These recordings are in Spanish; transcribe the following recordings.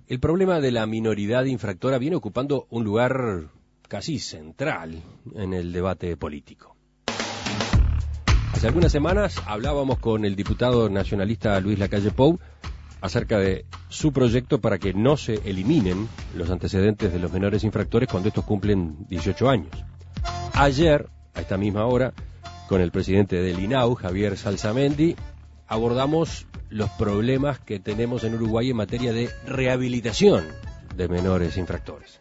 El problema de la minoridad infractora viene ocupando un lugar casi central en el debate político. Hace algunas semanas hablábamos con el diputado nacionalista Luis Lacalle Pou acerca de su proyecto para que no se eliminen los antecedentes de los menores infractores cuando estos cumplen 18 años. Ayer, a esta misma hora, con el presidente del INAU, Javier Salsamendi, abordamos los problemas que tenemos en Uruguay en materia de rehabilitación de menores infractores.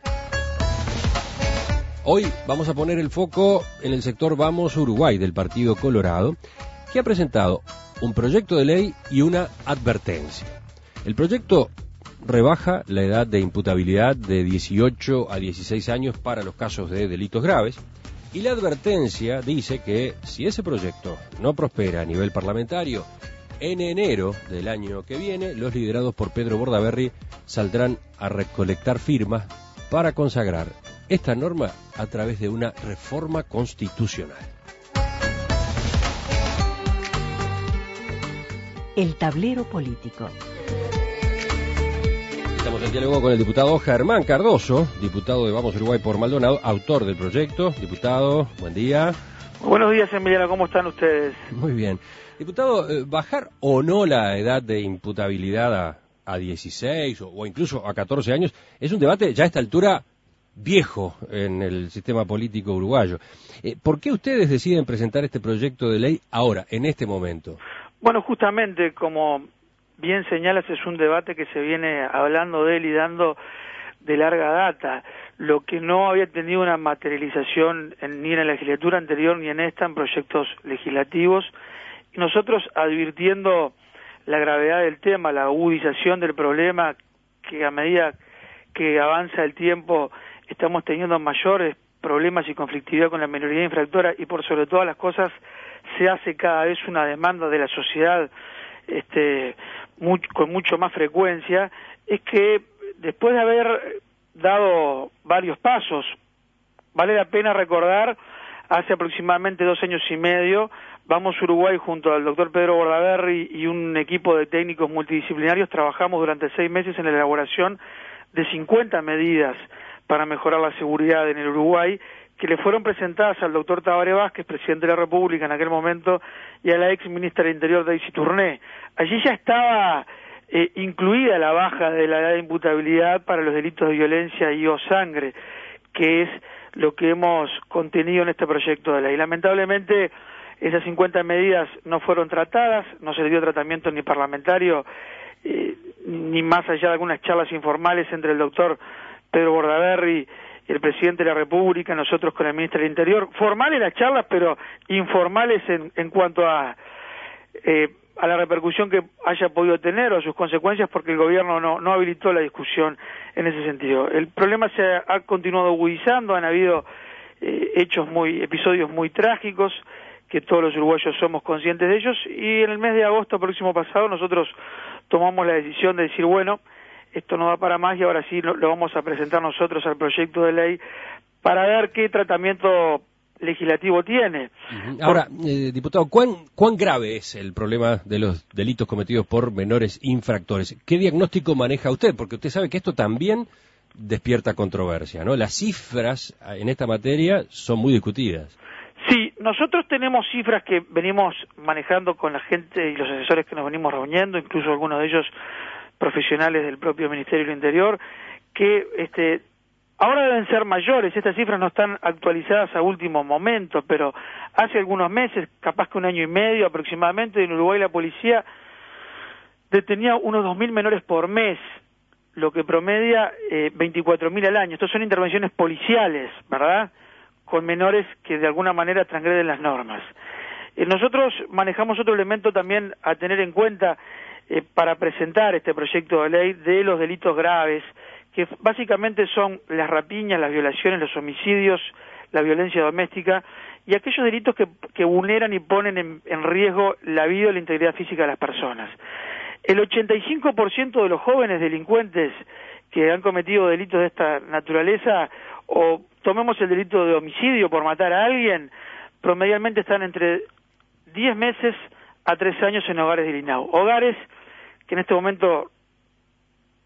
Hoy vamos a poner el foco en el sector Vamos Uruguay del Partido Colorado, que ha presentado un proyecto de ley y una advertencia. El proyecto rebaja la edad de imputabilidad de 18 a 16 años para los casos de delitos graves, y la advertencia dice que si ese proyecto no prospera a nivel parlamentario, en enero del año que viene, los liderados por Pedro Bordaberry saldrán a recolectar firmas para consagrar esta norma a través de una reforma constitucional. El tablero político. Estamos en diálogo con el diputado Germán Cardoso, diputado de Vamos Uruguay por Maldonado, autor del proyecto. Diputado, buen día. Buenos días, Emiliano, ¿cómo están ustedes? Muy bien. Diputado, ¿bajar o no la edad de imputabilidad a 16 o incluso a 14 años es un debate ya a esta altura viejo en el sistema político uruguayo? ¿Por qué ustedes deciden presentar este proyecto de ley ahora, en este momento? Bueno, justamente, como bien señalas, es un debate que se viene hablando de él y dando de larga data. Lo que no había tenido una materialización ni en la legislatura anterior ni en esta, en proyectos legislativos. Y nosotros, advirtiendo la gravedad del tema, la agudización del problema, que a medida que avanza el tiempo estamos teniendo mayores problemas y conflictividad con la minoría infractora, y por sobre todas las cosas se hace cada vez una demanda de la sociedad con mucho más frecuencia, es que después de haber dado varios pasos, vale la pena recordar, hace aproximadamente 2 años y medio, Vamos Uruguay junto al doctor Pedro Bordaberry y un equipo de técnicos multidisciplinarios trabajamos durante 6 meses en la elaboración de 50 medidas para mejorar la seguridad en el Uruguay, que le fueron presentadas al doctor Tabaré Vázquez, presidente de la República en aquel momento, y a la ex ministra del Interior, Daisy Tourné. Allí ya estaba incluida la baja de la edad de imputabilidad para los delitos de violencia y o sangre, que es lo que hemos contenido en este proyecto de ley. Lamentablemente, esas 50 medidas no fueron tratadas, no se le dio tratamiento ni parlamentario, ni más allá de algunas charlas informales entre el doctor Pedro Bordaberry y el presidente de la República, nosotros con el ministro del Interior. Formales las charlas, pero informales en cuanto a la repercusión que haya podido tener o sus consecuencias, porque el gobierno no habilitó la discusión en ese sentido. El problema se ha continuado agudizando, han habido episodios muy trágicos, que todos los uruguayos somos conscientes de ellos, y en el mes de agosto próximo pasado nosotros tomamos la decisión de decir, bueno, esto no va para más y ahora sí lo vamos a presentar nosotros al proyecto de ley para ver qué tratamiento legislativo tiene. Ahora, diputado, ¿cuán grave es el problema de los delitos cometidos por menores infractores? ¿Qué diagnóstico maneja usted? Porque usted sabe que esto también despierta controversia, ¿no? Las cifras en esta materia son muy discutidas. Sí, nosotros tenemos cifras que venimos manejando con la gente y los asesores que nos venimos reuniendo, incluso algunos de ellos profesionales del propio Ministerio del Interior, que ahora deben ser mayores. Estas cifras no están actualizadas a último momento, pero hace algunos meses, capaz que 1 año y medio aproximadamente, en Uruguay la policía detenía unos 2.000 menores por mes, lo que promedia 24.000 al año. Estos son intervenciones policiales, ¿verdad?, con menores que de alguna manera transgreden las normas. Nosotros manejamos otro elemento también a tener en cuenta para presentar este proyecto de ley de los delitos graves, que básicamente son las rapiñas, las violaciones, los homicidios, la violencia doméstica y aquellos delitos que vulneran y ponen en riesgo la vida y la integridad física de las personas. El 85% de los jóvenes delincuentes que han cometido delitos de esta naturaleza, o tomemos el delito de homicidio por matar a alguien, promedialmente están entre 10 meses a 3 años en hogares del INAU. Hogares que en este momento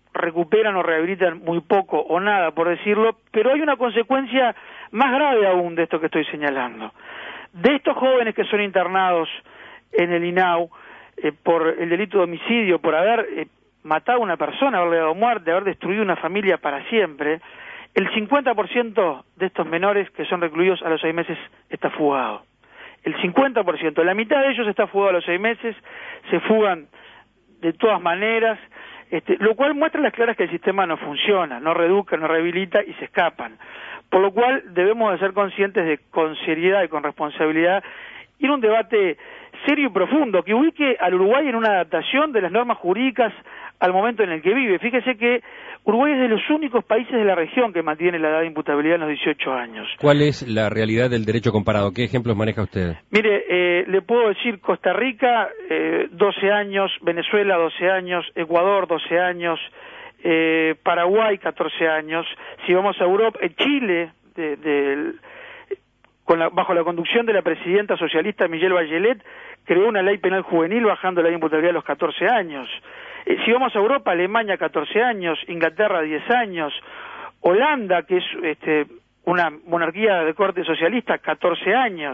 recuperan o rehabilitan muy poco o nada, por decirlo, pero hay una consecuencia más grave aún de esto que estoy señalando. De estos jóvenes que son internados en el INAU por el delito de homicidio, por haber matado a una persona, haberle dado muerte, haber destruido una familia para siempre, el 50% de estos menores que son recluidos a los 6 meses está fugado. El 50%, la mitad de ellos está fugado a los 6 meses, se fugan de todas maneras, lo cual muestra las claras que el sistema no funciona, no reeduca, no rehabilita y se escapan. Por lo cual debemos de ser conscientes de, con seriedad y con responsabilidad, ir a un debate serio y profundo, que ubique al Uruguay en una adaptación de las normas jurídicas al momento en el que vive. Fíjese que Uruguay es de los únicos países de la región que mantiene la edad de imputabilidad en los 18 años. ¿Cuál es la realidad del derecho comparado? ¿Qué ejemplos maneja usted? Mire, le puedo decir Costa Rica, 12 años, Venezuela, 12 años, Ecuador, 12 años, Paraguay, 14 años. Si vamos a Europa, Chile, bajo la conducción de la presidenta socialista Michelle Bachelet, creó una ley penal juvenil bajando la edad de imputabilidad a los 14 años. Si vamos a Europa, Alemania 14 años, Inglaterra 10 años, Holanda, que es una monarquía de corte socialista, 14 años,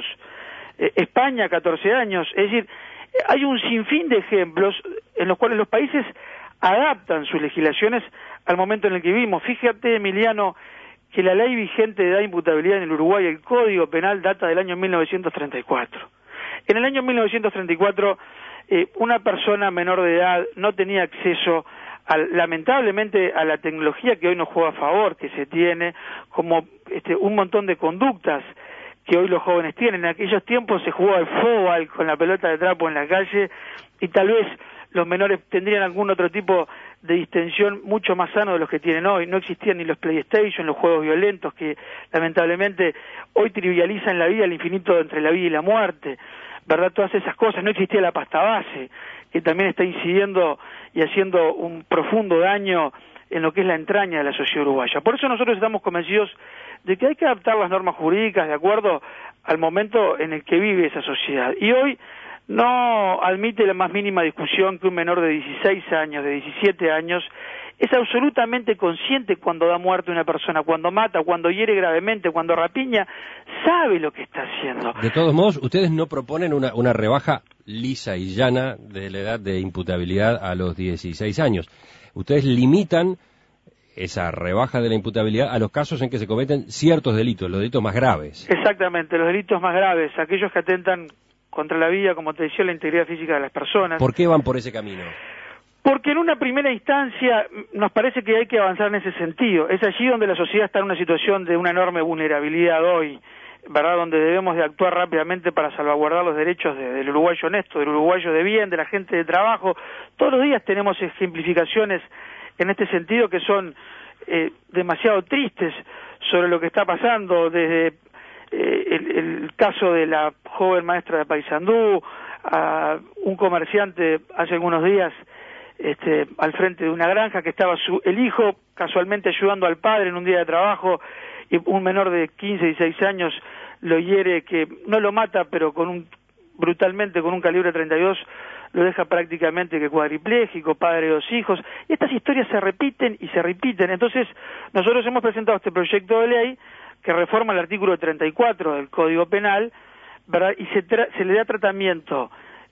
España 14 años, es decir, hay un sinfín de ejemplos en los cuales los países adaptan sus legislaciones al momento en el que vivimos. Fíjate, Emiliano, que la ley vigente de edad de imputabilidad en el Uruguay, el Código Penal, data del año 1934. En el año 1934, una persona menor de edad no tenía acceso, lamentablemente, a la tecnología que hoy nos juega a favor, que se tiene, como un montón de conductas que hoy los jóvenes tienen. En aquellos tiempos se jugaba al fútbol con la pelota de trapo en la calle, y tal vez los menores tendrían algún otro tipo de distensión mucho más sano de los que tienen hoy. No existían ni los PlayStation, los juegos violentos que lamentablemente hoy trivializan la vida al infinito entre la vida y la muerte, ¿verdad? Todas esas cosas. No existía la pasta base, que también está incidiendo y haciendo un profundo daño en lo que es la entraña de la sociedad uruguaya. Por eso nosotros estamos convencidos de que hay que adaptar las normas jurídicas de acuerdo al momento en el que vive esa sociedad. Y hoy no admite la más mínima discusión que un menor de 16 años, de 17 años, es absolutamente consciente cuando da muerte a una persona, cuando mata, cuando hiere gravemente, cuando rapiña, sabe lo que está haciendo. De todos modos, ustedes no proponen una rebaja lisa y llana de la edad de imputabilidad a los 16 años. Ustedes limitan esa rebaja de la imputabilidad a los casos en que se cometen ciertos delitos, los delitos más graves. Exactamente, los delitos más graves, aquellos que atentan contra la vida, como te decía, la integridad física de las personas. ¿Por qué van por ese camino? Porque en una primera instancia nos parece que hay que avanzar en ese sentido. Es allí donde la sociedad está en una situación de una enorme vulnerabilidad hoy, ¿verdad? Donde debemos de actuar rápidamente para salvaguardar los derechos del uruguayo honesto, del uruguayo de bien, de la gente de trabajo. Todos los días tenemos ejemplificaciones en este sentido que son demasiado tristes sobre lo que está pasando, desde el caso de la joven maestra de Paysandú, a un comerciante hace algunos días al frente de una granja que estaba el hijo casualmente ayudando al padre en un día de trabajo, y un menor de 15, 16 años lo hiere, que no lo mata, pero brutalmente con un calibre 32 lo deja prácticamente que cuadripléjico, padre de 2 hijos, y estas historias se repiten y se repiten. Entonces nosotros hemos presentado este proyecto de ley que reforma el artículo 34 del Código Penal, ¿verdad? Y se le da tratamiento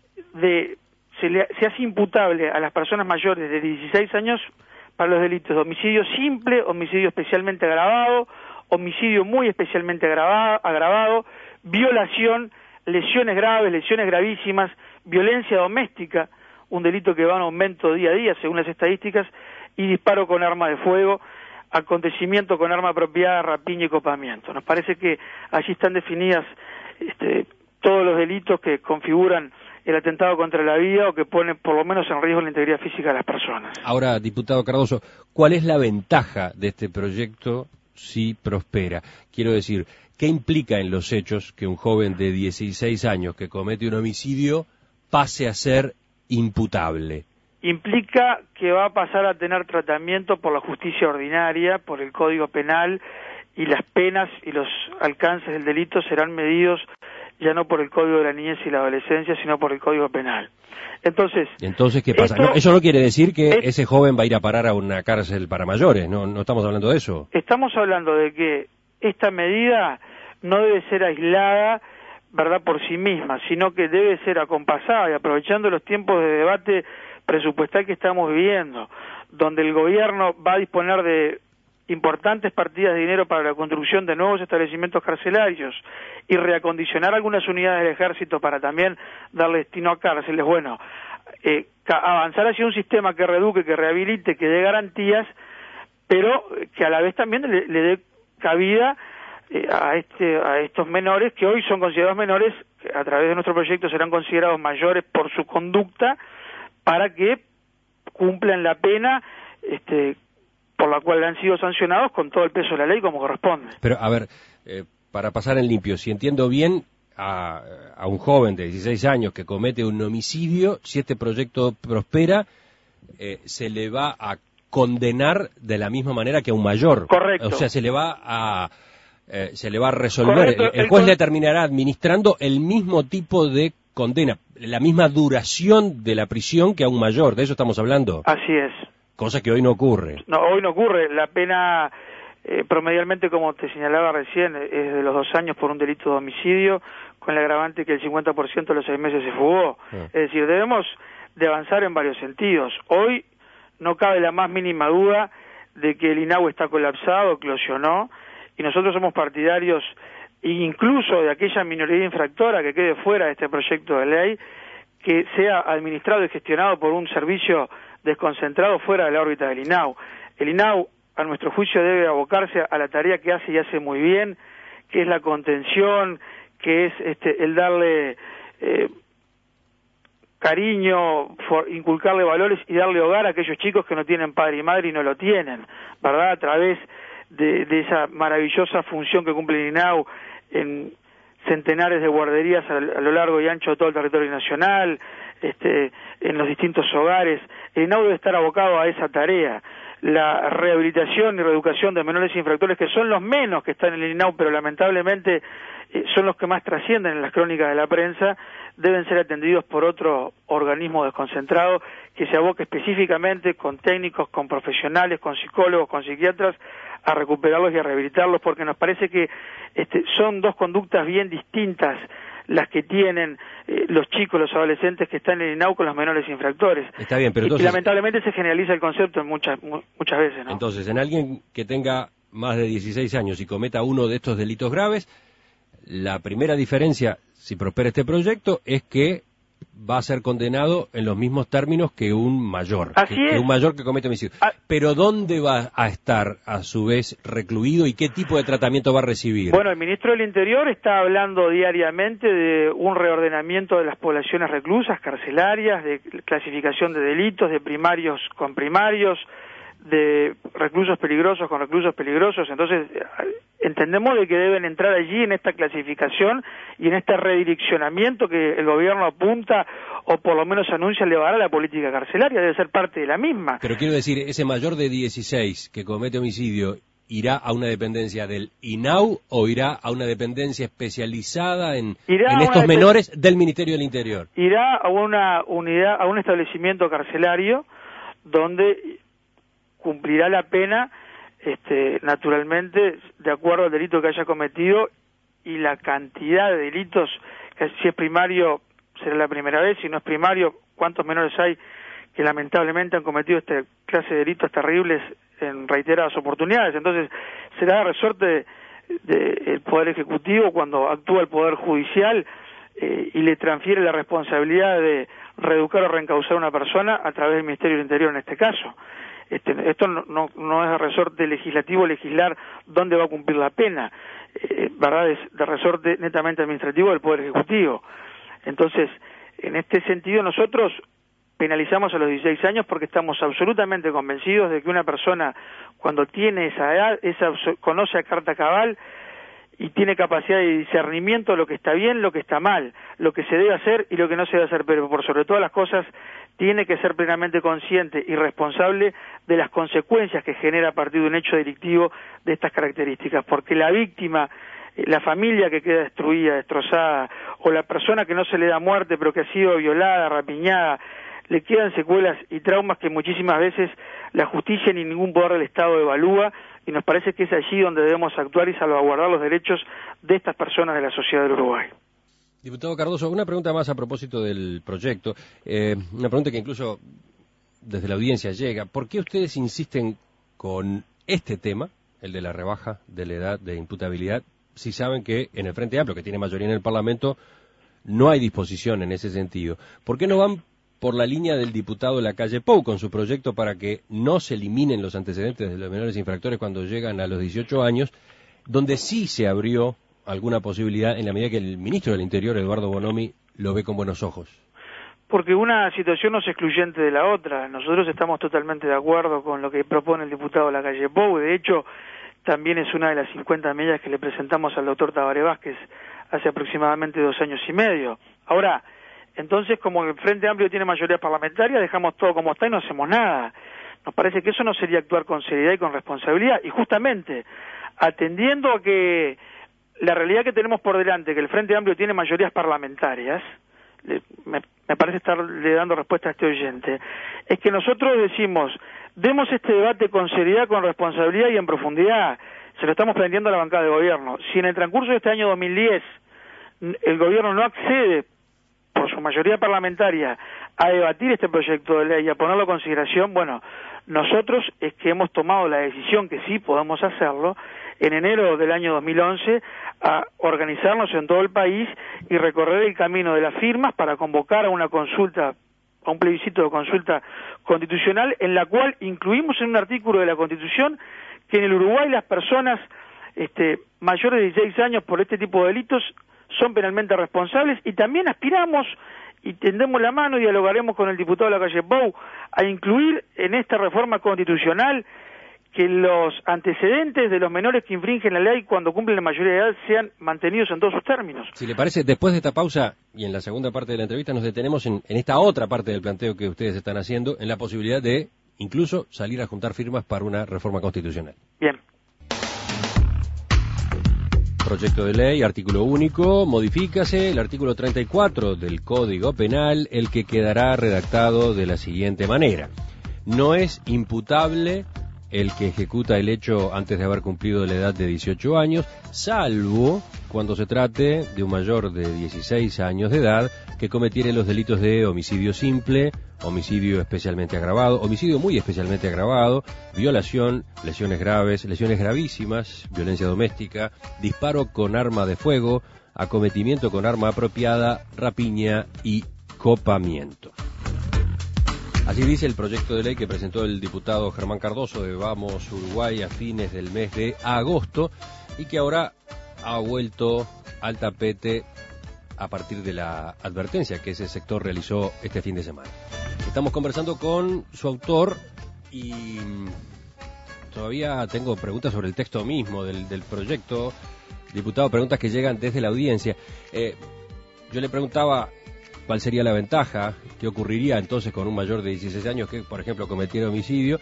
se hace imputable a las personas mayores de 16 años para los delitos de homicidio simple, homicidio especialmente agravado, homicidio muy especialmente agravado, violación, lesiones graves, lesiones gravísimas, violencia doméstica, un delito que va en aumento día a día según las estadísticas, y disparo con arma de fuego, acontecimiento con arma apropiada, rapiña y copamiento. Nos parece que allí están definidas todos los delitos que configuran el atentado contra la vida o que ponen por lo menos en riesgo la integridad física de las personas. Ahora, diputado Cardoso, ¿cuál es la ventaja de este proyecto si prospera? Quiero decir, ¿qué implica en los hechos que un joven de 16 años que comete un homicidio pase a ser imputable? Implica que va a pasar a tener tratamiento por la justicia ordinaria, por el Código Penal, y las penas y los alcances del delito serán medidos ya no por el Código de la Niñez y la Adolescencia, sino por el Código Penal. Entonces, ¿qué pasa? No, eso no quiere decir que ese joven va a ir a parar a una cárcel para mayores, no estamos hablando de eso. Estamos hablando de que esta medida no debe ser aislada, ¿verdad?, por sí misma, sino que debe ser acompasada y aprovechando los tiempos de debate presupuestal que estamos viviendo, donde el gobierno va a disponer de importantes partidas de dinero para la construcción de nuevos establecimientos carcelarios y reacondicionar algunas unidades del ejército para también darle destino a cárceles. Bueno, avanzar hacia un sistema que reeduque, que rehabilite, que dé garantías, pero que a la vez también le dé cabida a estos menores que hoy son considerados menores, que a través de nuestro proyecto serán considerados mayores por su conducta, para que cumplan la pena por la cual han sido sancionados con todo el peso de la ley como corresponde. Pero, a ver, para pasar en limpio, si entiendo bien, a un joven de 16 años que comete un homicidio, si este proyecto prospera, se le va a condenar de la misma manera que a un mayor. Correcto. O sea, se le va a resolver. Correcto. El juez le terminará administrando el mismo tipo de condena, la misma duración de la prisión que a un mayor. ¿De eso estamos hablando? Así es. Cosa que hoy no ocurre. No, hoy no ocurre. La pena promedialmente, como te señalaba recién, es de los 2 años por un delito de homicidio, con el agravante que el 50% de los 6 meses se fugó. Es decir, debemos de avanzar en varios sentidos. Hoy no cabe la más mínima duda de que el INAU está colapsado, eclosionó, y nosotros somos partidarios incluso de aquella minoría infractora que quede fuera de este proyecto de ley, que sea administrado y gestionado por un servicio desconcentrado fuera de la órbita del INAU. El INAU, a nuestro juicio, debe abocarse a la tarea que hace y hace muy bien, que es la contención, que es el darle cariño, inculcarle valores y darle hogar a aquellos chicos que no tienen padre y madre y no lo tienen, ¿verdad? A través de esa maravillosa función que cumple el INAU en centenares de guarderías a lo largo y ancho de todo el territorio nacional, en los distintos hogares. El INAU debe estar abocado a esa tarea. La rehabilitación y reeducación de menores infractores, que son los menos que están en el INAU, pero lamentablemente son los que más trascienden en las crónicas de la prensa, deben ser atendidos por otro organismo desconcentrado que se aboque específicamente con técnicos, con profesionales, con psicólogos, con psiquiatras, a recuperarlos y a rehabilitarlos, porque nos parece que son dos conductas bien distintas las que tienen los chicos, los adolescentes que están en el INAU con los menores infractores. Está bien, pero entonces, y lamentablemente se generaliza el concepto en muchas veces, ¿no? Entonces, en alguien que tenga más de 16 años y cometa uno de estos delitos graves, la primera diferencia, si prospera este proyecto, es que va a ser condenado en los mismos términos que un mayor, que un mayor que comete homicidio. Pero ¿dónde va a estar, a su vez, recluido y qué tipo de tratamiento va a recibir? Bueno, el ministro del Interior está hablando diariamente de un reordenamiento de las poblaciones reclusas, carcelarias, de clasificación de delitos, de primarios con primarios, de reclusos peligrosos con reclusos peligrosos. Entonces entendemos de que deben entrar allí en esta clasificación y en este redireccionamiento que el gobierno apunta o por lo menos anuncia llevará a la política carcelaria, debe ser parte de la misma. Pero quiero decir, ese mayor de 16 que comete homicidio, ¿irá a una dependencia del INAU o irá a una dependencia especializada en estos menores del Ministerio del Interior? Irá a una unidad, a un establecimiento carcelario donde cumplirá la pena, naturalmente, de acuerdo al delito que haya cometido y la cantidad de delitos, que si es primario será la primera vez, si no es primario, cuántos menores hay que lamentablemente han cometido esta clase de delitos terribles en reiteradas oportunidades. Entonces, será el resorte del Poder Ejecutivo cuando actúa el Poder Judicial y le transfiere la responsabilidad de reeducar o reencauzar a una persona a través del Ministerio del Interior en este caso. Esto no es de resorte legislativo legislar dónde va a cumplir la pena, ¿verdad? Es de resorte netamente administrativo del Poder Ejecutivo. Entonces, en este sentido nosotros penalizamos a los 16 años porque estamos absolutamente convencidos de que una persona cuando tiene esa edad, conoce a carta cabal y tiene capacidad de discernimiento de lo que está bien, lo que está mal, lo que se debe hacer y lo que no se debe hacer, pero por sobre todas las cosas tiene que ser plenamente consciente y responsable de las consecuencias que genera a partir de un hecho delictivo de estas características, porque la víctima la familia que queda destruida, destrozada, o la persona que no se le da muerte pero que ha sido violada, rapiñada, le quedan secuelas y traumas que muchísimas veces la justicia ni ningún poder del Estado evalúa, y nos parece que es allí donde debemos actuar y salvaguardar los derechos de estas personas de la sociedad del Uruguay. Diputado Cardoso, una pregunta más a propósito del proyecto, una pregunta que incluso desde la audiencia llega. ¿Por qué ustedes insisten con este tema, el de la rebaja de la edad de imputabilidad, si saben que en el Frente Amplio, que tiene mayoría en el Parlamento, no hay disposición en ese sentido? ¿Por qué no van por la línea del diputado Lacalle Pou con su proyecto para que no se eliminen los antecedentes de los menores infractores cuando llegan a los 18 años, donde sí se abrió alguna posibilidad en la medida que el ministro del Interior, Eduardo Bonomi, lo ve con buenos ojos? Porque una situación no es excluyente de la otra. Nosotros estamos totalmente de acuerdo con lo que propone el diputado Lacalle Pou. De hecho, también es una de las 50 medidas que le presentamos al doctor Tabaré Vázquez hace aproximadamente 2 años y medio. Ahora, entonces, como el Frente Amplio tiene mayoría parlamentaria, dejamos todo como está y no hacemos nada. Nos parece que eso no sería actuar con seriedad y con responsabilidad. Y justamente, atendiendo a que la realidad que tenemos por delante, que el Frente Amplio tiene mayorías parlamentarias, me parece estarle dando respuesta a este oyente, es que nosotros decimos, demos este debate con seriedad, con responsabilidad y en profundidad. Se lo estamos planteando a la bancada de gobierno. Si en el transcurso de este año 2010 el gobierno no accede por su mayoría parlamentaria a debatir este proyecto de ley y a ponerlo a consideración, bueno, nosotros es que hemos tomado la decisión, que sí podemos hacerlo, en enero del año 2011, a organizarnos en todo el país y recorrer el camino de las firmas para convocar a una consulta, a un plebiscito de consulta constitucional, en la cual incluimos en un artículo de la Constitución que en el Uruguay las personas mayores de 16 años por este tipo de delitos son penalmente responsables, y también aspiramos y tendemos la mano y dialogaremos con el diputado Lacalle Pou a incluir en esta reforma constitucional que los antecedentes de los menores que infringen la ley cuando cumplen la mayoría de edad sean mantenidos en todos sus términos. Si le parece, después de esta pausa y en la segunda parte de la entrevista nos detenemos en esta otra parte del planteo que ustedes están haciendo, en la posibilidad de incluso salir a juntar firmas para una reforma constitucional. Bien. Proyecto de ley, artículo único, modifícase el artículo 34 del Código Penal, el que quedará redactado de la siguiente manera. No es imputable el que ejecuta el hecho antes de haber cumplido la edad de 18 años, salvo cuando se trate de un mayor de 16 años de edad que cometiere los delitos de homicidio simple, homicidio especialmente agravado, homicidio muy especialmente agravado, violación, lesiones graves, lesiones gravísimas, violencia doméstica, disparo con arma de fuego, acometimiento con arma apropiada, rapiña y copamiento. Así dice el proyecto de ley que presentó el diputado Germán Cardoso de Vamos Uruguay a fines del mes de agosto y que ahora ha vuelto al tapete a partir de la advertencia que ese sector realizó este fin de semana. Estamos conversando con su autor y todavía tengo preguntas sobre el texto mismo del proyecto. Diputado, preguntas que llegan desde la audiencia. Yo le preguntaba cuál sería la ventaja, qué ocurriría entonces con un mayor de 16 años que, por ejemplo, cometiera homicidio.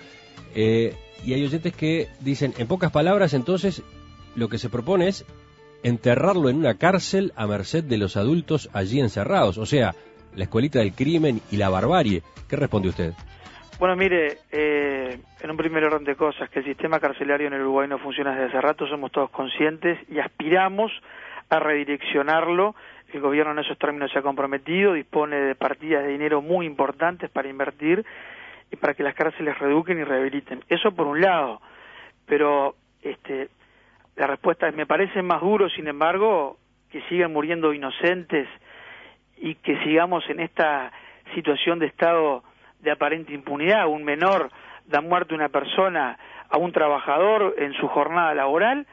Y hay oyentes que dicen, en pocas palabras, entonces, lo que se propone es enterrarlo en una cárcel a merced de los adultos allí encerrados, o sea, la escuelita del crimen y la barbarie. ¿Qué responde usted? Bueno, mire, en un primer orden de cosas, que el sistema carcelario en el Uruguay no funciona desde hace rato, somos todos conscientes y aspiramos a redireccionarlo. El gobierno en esos términos se ha comprometido, dispone de partidas de dinero muy importantes para invertir y para que las cárceles reeduquen y rehabiliten. Eso por un lado, pero la respuesta es, me parece más duro, sin embargo, que sigan muriendo inocentes y que sigamos en esta situación de estado de aparente impunidad. Un menor da muerte a una persona, a un trabajador en su jornada laboral,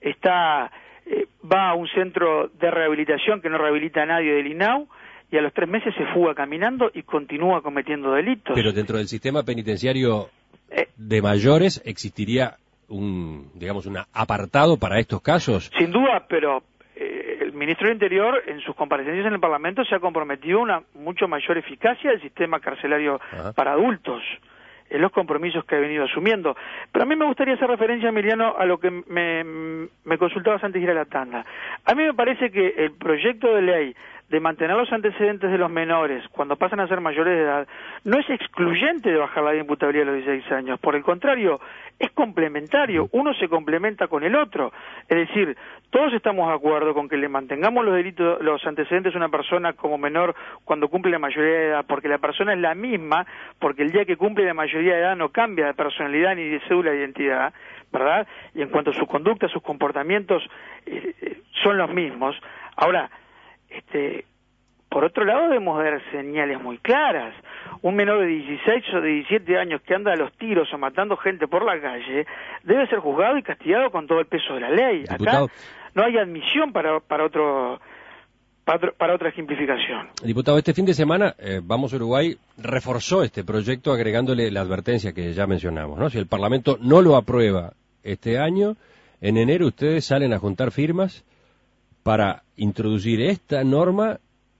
va a un centro de rehabilitación que no rehabilita a nadie del INAU y a los 3 meses se fuga caminando y continúa cometiendo delitos. Pero dentro del sistema penitenciario de mayores existiría un apartado para estos casos. Sin duda, pero el ministro del Interior en sus comparecencias en el Parlamento se ha comprometido a una mucho mayor eficacia del sistema carcelario para adultos. los compromisos que ha venido asumiendo. Pero a mí me gustaría hacer referencia, Emiliano, a lo que me consultabas antes de ir a la tanda. A mí me parece que el proyecto de ley de mantener los antecedentes de los menores cuando pasan a ser mayores de edad no es excluyente de bajar la imputabilidad a los 16 años. Por el contrario, es complementario. Uno se complementa con el otro. Es decir, todos estamos de acuerdo con que le mantengamos los antecedentes a una persona como menor cuando cumple la mayoría de edad, porque la persona es la misma, porque el día que cumple la mayoría de edad no cambia de personalidad ni de cédula de identidad, ¿verdad? Y en cuanto a su conducta, sus comportamientos son los mismos. Ahora, por otro lado debemos dar señales muy claras. Un menor de 16 o de 17 años que anda a los tiros o matando gente por la calle debe ser juzgado y castigado con todo el peso de la ley. Diputado, acá no hay admisión para otra ejemplificación. Diputado, este fin de semana Vamos Uruguay reforzó este proyecto agregándole la advertencia que ya mencionamos, ¿no? Si el Parlamento no lo aprueba este año, en enero ustedes salen a juntar firmas para introducir esta norma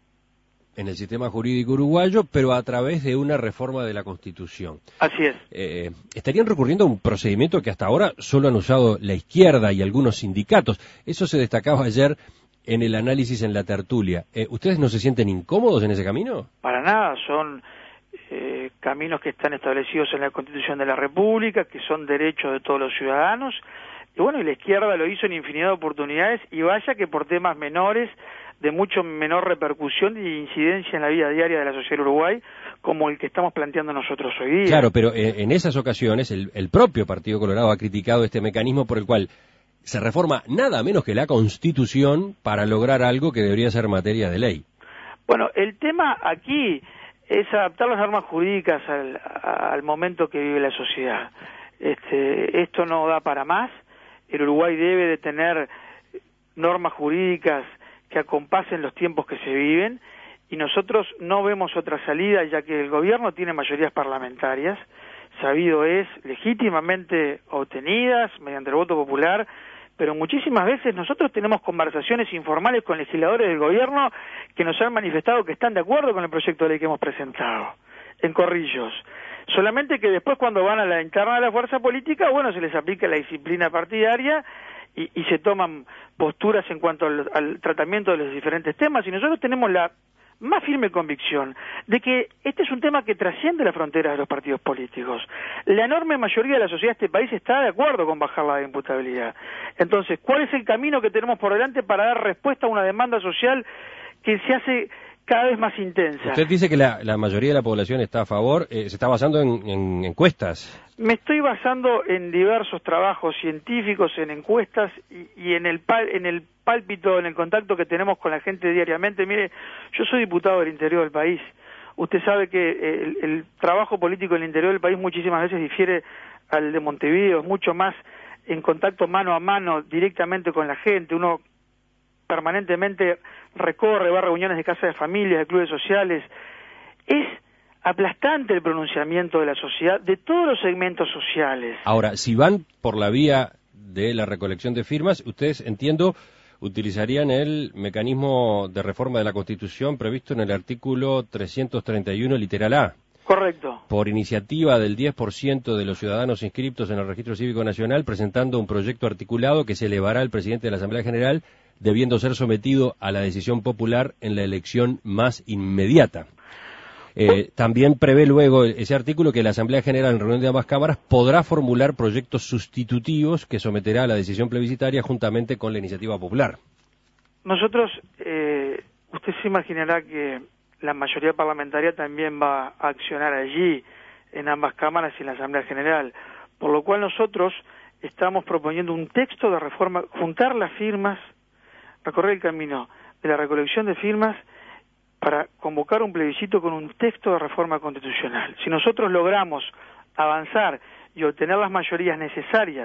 en el sistema jurídico uruguayo, pero a través de una reforma de la Constitución. Así es. Estarían recurriendo a un procedimiento que hasta ahora solo han usado la izquierda y algunos sindicatos. Eso se destacaba ayer en el análisis en la tertulia. ¿Ustedes no se sienten incómodos en ese camino? Para nada, son caminos que están establecidos en la Constitución de la República, que son derechos de todos los ciudadanos. Y bueno, y la izquierda lo hizo en infinidad de oportunidades, y vaya que por temas menores, de mucho menor repercusión y incidencia en la vida diaria de la sociedad de Uruguay, como el que estamos planteando nosotros hoy día. Claro, pero en esas ocasiones el propio Partido Colorado ha criticado este mecanismo por el cual se reforma nada menos que la Constitución para lograr algo que debería ser materia de ley. Bueno, el tema aquí es adaptar las normas jurídicas al momento que vive la sociedad. Esto no da para más. El Uruguay debe de tener normas jurídicas que acompasen los tiempos que se viven, y nosotros no vemos otra salida, ya que el gobierno tiene mayorías parlamentarias, sabido es, legítimamente obtenidas mediante el voto popular, pero muchísimas veces nosotros tenemos conversaciones informales con legisladores del gobierno que nos han manifestado que están de acuerdo con el proyecto de ley que hemos presentado, en corrillos. Solamente que después, cuando van a la interna de la fuerza política, bueno, se les aplica la disciplina partidaria y se toman posturas en cuanto al tratamiento de los diferentes temas, y nosotros tenemos la más firme convicción de que este es un tema que trasciende las fronteras de los partidos políticos. La enorme mayoría de la sociedad de este país está de acuerdo con bajar la imputabilidad. Entonces, ¿cuál es el camino que tenemos por delante para dar respuesta a una demanda social que se hace cada vez más intensa? Usted dice que la mayoría de la población está a favor, se está basando en encuestas. Me estoy basando en diversos trabajos científicos, en encuestas y en el pálpito, en el contacto que tenemos con la gente diariamente. Mire, yo soy diputado del interior del país. Usted sabe que el trabajo político en el interior del país muchísimas veces difiere al de Montevideo, es mucho más en contacto mano a mano, directamente con la gente. Uno permanentemente recorre, va a reuniones de casas de familias, de clubes sociales. Es aplastante el pronunciamiento de la sociedad, de todos los segmentos sociales. Ahora, si van por la vía de la recolección de firmas, ustedes, entiendo, utilizarían el mecanismo de reforma de la Constitución previsto en el artículo 331, literal A. Correcto. Por iniciativa del 10% de los ciudadanos inscriptos en el Registro Cívico Nacional, presentando un proyecto articulado que se elevará al presidente de la Asamblea General, debiendo ser sometido a la decisión popular en la elección más inmediata. También prevé luego ese artículo que la Asamblea General, en reunión de ambas cámaras, podrá formular proyectos sustitutivos que someterá a la decisión plebiscitaria juntamente con la iniciativa popular. Nosotros, usted se imaginará que la mayoría parlamentaria también va a accionar allí, en ambas cámaras y en la Asamblea General, por lo cual nosotros estamos proponiendo un texto de reforma, juntar las firmas, recorrer el camino de la recolección de firmas para convocar un plebiscito con un texto de reforma constitucional. Si nosotros logramos avanzar y obtener las mayorías necesarias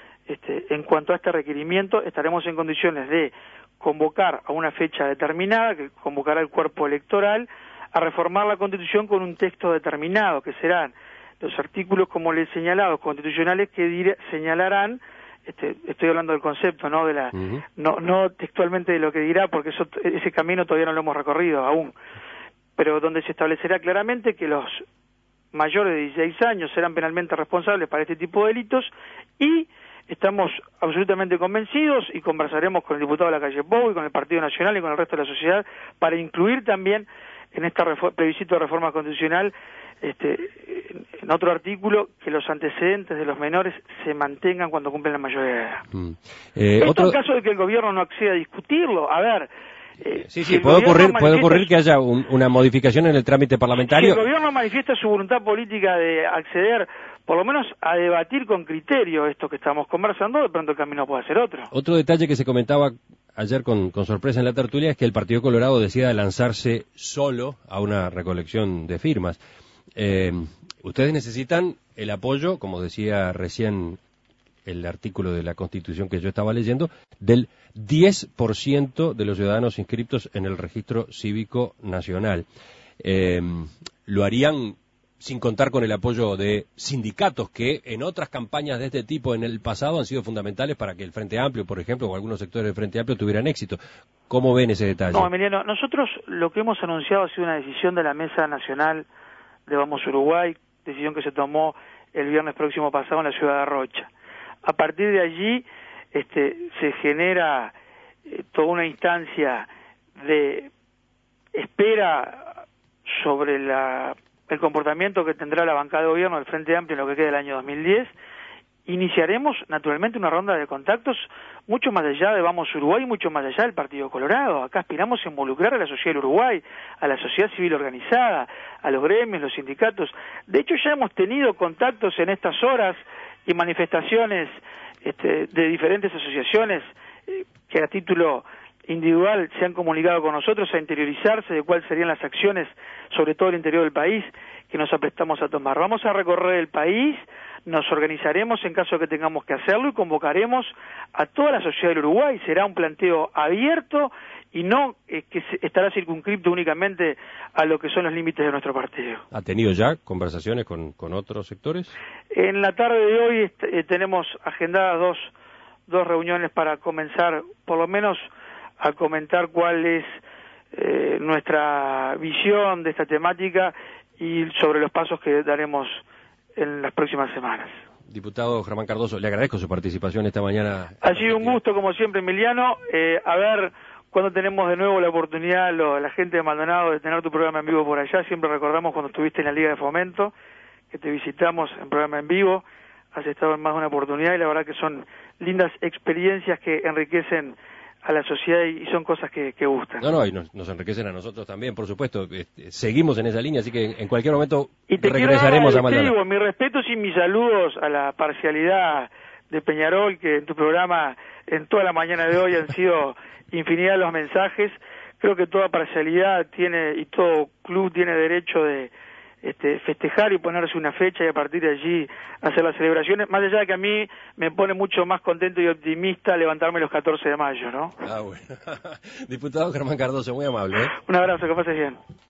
en cuanto a este requerimiento, estaremos en condiciones de convocar a una fecha determinada, que convocará el cuerpo electoral, a reformar la Constitución con un texto determinado, que serán los artículos, como les he señalado, constitucionales que señalarán, estoy hablando del concepto, no de la, no textualmente de lo que dirá, porque ese camino todavía no lo hemos recorrido aún, pero donde se establecerá claramente que los mayores de 16 años serán penalmente responsables para este tipo de delitos, y estamos absolutamente convencidos, y conversaremos con el diputado de la calle Pou y con el Partido Nacional y con el resto de la sociedad, para incluir también en este plebiscito de reforma constitucional, en otro artículo, que los antecedentes de los menores se mantengan cuando cumplen la mayoría de edad. Esto en caso de que el gobierno no acceda a discutirlo. A ver, sí, puede ocurrir que haya una modificación en el trámite parlamentario. Si el gobierno manifiesta su voluntad política de acceder, por lo menos a debatir con criterio esto que estamos conversando, de pronto el camino puede ser otro. Otro detalle que se comentaba ayer con sorpresa en la tertulia es que el Partido Colorado decida lanzarse solo a una recolección de firmas. Ustedes necesitan el apoyo, como decía recién el artículo de la Constitución que yo estaba leyendo, del 10% de los ciudadanos inscritos en el Registro Cívico Nacional. Lo harían sin contar con el apoyo de sindicatos que en otras campañas de este tipo en el pasado han sido fundamentales para que el Frente Amplio, por ejemplo, o algunos sectores del Frente Amplio tuvieran éxito. ¿Cómo ven ese detalle? No, Emiliano, nosotros lo que hemos anunciado ha sido una decisión de la Mesa Nacional de Vamos Uruguay, decisión que se tomó el viernes próximo pasado en la ciudad de Rocha. A partir de allí se genera toda una instancia de espera sobre el comportamiento que tendrá la bancada de gobierno del Frente Amplio en lo que queda del año 2010. Iniciaremos naturalmente una ronda de contactos mucho más allá de Vamos Uruguay, mucho más allá del Partido Colorado. Acá aspiramos a involucrar a la sociedad del Uruguay, a la sociedad civil organizada, a los gremios, los sindicatos. De hecho, ya hemos tenido contactos en estas horas y manifestaciones de diferentes asociaciones que a título individual se han comunicado con nosotros a interiorizarse de cuáles serían las acciones, sobre todo el interior del país, que nos aprestamos a tomar. Vamos a recorrer el país, nos organizaremos en caso de que tengamos que hacerlo y convocaremos a toda la sociedad del Uruguay. Será un planteo abierto y no que estará circunscripto únicamente a lo que son los límites de nuestro partido. ¿Ha tenido ya conversaciones con otros sectores? En la tarde de hoy tenemos agendadas dos reuniones para comenzar, por lo menos, a comentar cuál es nuestra visión de esta temática y sobre los pasos que daremos en las próximas semanas. Diputado Germán Cardoso, le agradezco su participación esta mañana. Ha sido un gusto, como siempre, Emiliano. A ver cuando tenemos de nuevo la oportunidad, la gente de Maldonado, de tener tu programa en vivo por allá. Siempre recordamos cuando estuviste en la Liga de Fomento, que te visitamos en programa en vivo. Has estado en más de una oportunidad y la verdad que son lindas experiencias que enriquecen a la sociedad y son cosas que gustan. No, y nos enriquecen a nosotros también, por supuesto. Seguimos en esa línea, así que en cualquier momento regresaremos a Maldonado. Mis respetos y mis saludos a la parcialidad de Peñarol, que en tu programa en toda la mañana de hoy han sido infinidad de los mensajes. Creo que toda parcialidad tiene y todo club tiene derecho de festejar y ponerse una fecha y a partir de allí hacer las celebraciones, más allá de que a mí me pone mucho más contento y optimista levantarme los 14 de mayo, ¿no? Bueno. Diputado Germán Cardoso, muy amable. Un abrazo, que pases bien.